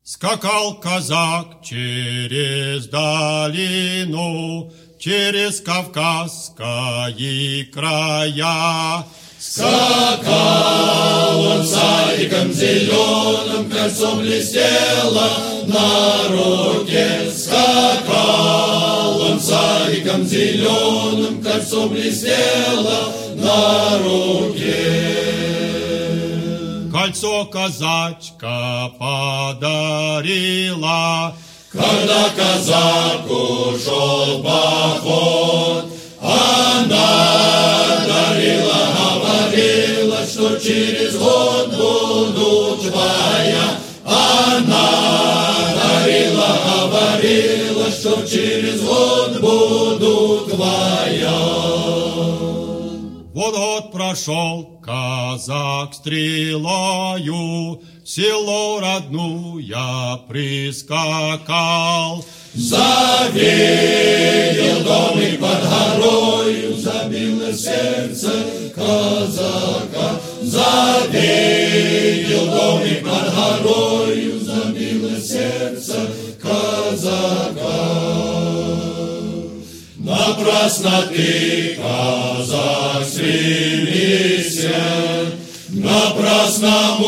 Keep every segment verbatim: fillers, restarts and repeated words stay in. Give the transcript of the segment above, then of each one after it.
Скакал казак через долину, через Кавказские края. Скакал он садиком зеленым, кольцом блестело на руке. Скакал он садиком зеленым, кольцом блестело на руке. Кольцо казачка подарила, когда казак ушел в поход. Она дарила, говорила, что через год буду твоя. Она дарила, говорила, что через год буду твоя. Вот год прошел, казак стрелою, в село родную прискакал. Завидел домик под горою, забилось сердце казака. Завидел домик под горою, забилось сердце казака. Напрасно ты, казак, стремишься, напрасно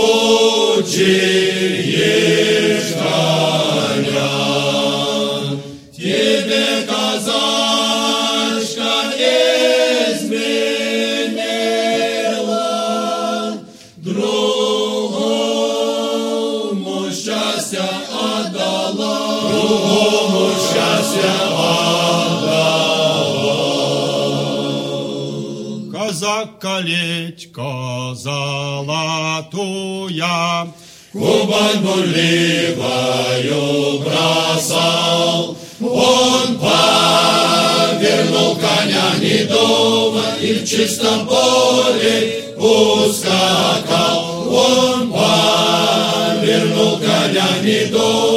мучаешь коня. Тебе, казачка, изменила, другому счастье отдала, другому счастье отдала. Казак колечко золотуя, Кубань бурливою бросал, он повернул коня недома и в чистом поле ускакал. Он повернул коня недома